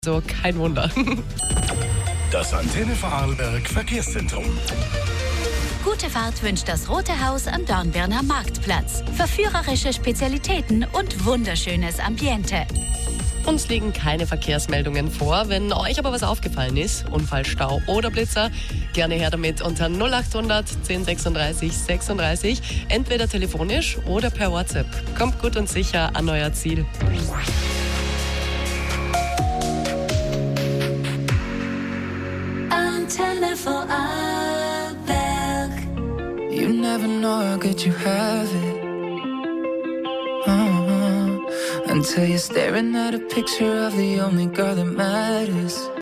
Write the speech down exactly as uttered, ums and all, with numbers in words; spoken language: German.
So, kein Wunder. Das Antenne Vorarlberg Verkehrszentrum. Gute Fahrt wünscht das Rote Haus am Dornbirner Marktplatz. Verführerische Spezialitäten und wunderschönes Ambiente. Uns liegen keine Verkehrsmeldungen vor. Wenn euch aber was aufgefallen ist, Unfall, Stau oder Blitzer, gerne her damit unter null achthundert zehn sechsunddreißig sechsunddreißig, entweder telefonisch oder per WhatsApp. Kommt gut und sicher an euer Ziel. Antenne Vorarlberg. You never know how good you have it. Uh-huh. Until you're staring at a picture of the only girl that matters.